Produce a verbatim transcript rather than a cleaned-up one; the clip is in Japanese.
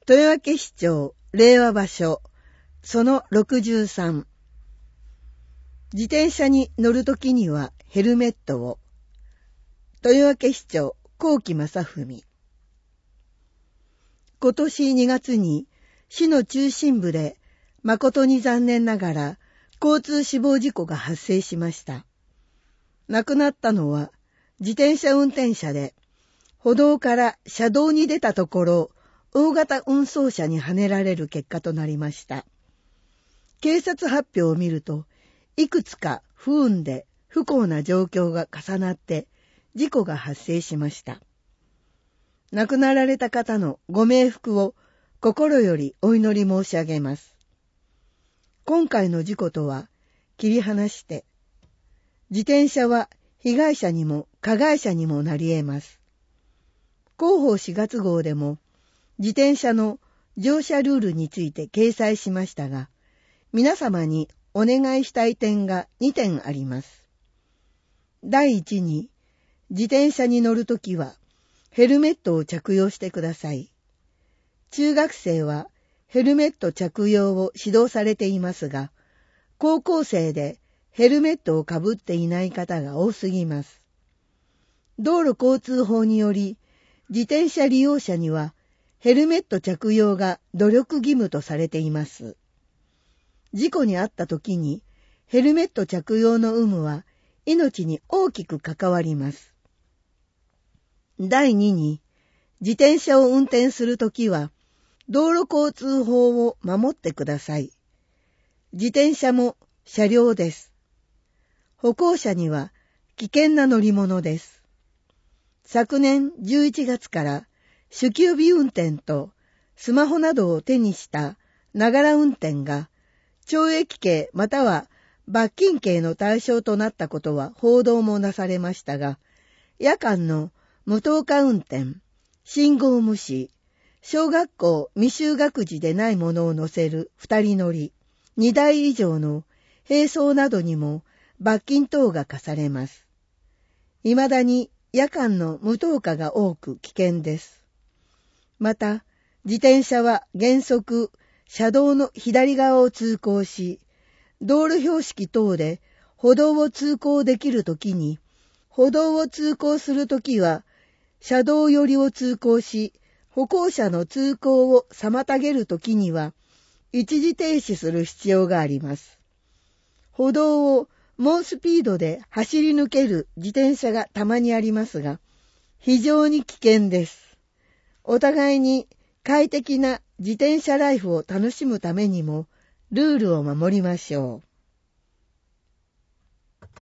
豊明市長令和場所そのろくじゅうさん。自転車に乗るときにはヘルメットを。豊明市長幸喜正文。今年にがつに市の中心部で誠に残念ながら交通死亡事故が発生しました。亡くなったのは自転車運転者で、歩道から車道に出たところ、大型運送車にはねられる結果となりました。警察発表を見ると、いくつか不運で不幸な状況が重なって事故が発生しました。亡くなられた方のご冥福を心よりお祈り申し上げます。今回の事故とは切り離して、自転車は被害者にも加害者にもなり得ます。広報しがつ号でも自転車の乗車ルールについて掲載しましたが、皆様にお願いしたい点がにてんあります。第一に、自転車に乗るときはヘルメットを着用してください。中学生はヘルメット着用を指導されていますが、高校生でヘルメットをかぶっていない方が多すぎます。道路交通法により、自転車利用者にはヘルメット着用が努力義務とされています。事故に遭った時にヘルメット着用の有無は命に大きく関わります。第二に、自転車を運転するときは道路交通法を守ってください。自転車も車両です。歩行者には危険な乗り物です。昨年じゅういちがつから酒気帯び運転とスマホなどを手にしたながら運転が懲役刑または罰金刑の対象となったことは報道もなされましたが、夜間の無灯火運転、信号無視、小学校未就学児でないものを乗せる二人乗り、二台以上の並走などにも罰金等が課されます。未だに夜間の無灯火が多く危険です。また、自転車は原則、車道の左側を通行し、道路標識等で歩道を通行できるときに、歩道を通行するときは、車道寄りを通行し、歩行者の通行を妨げるときには、一時停止する必要があります。歩道を猛スピードで走り抜ける自転車がたまにありますが、非常に危険です。お互いに快適な自転車ライフを楽しむためにも、ルールを守りましょう。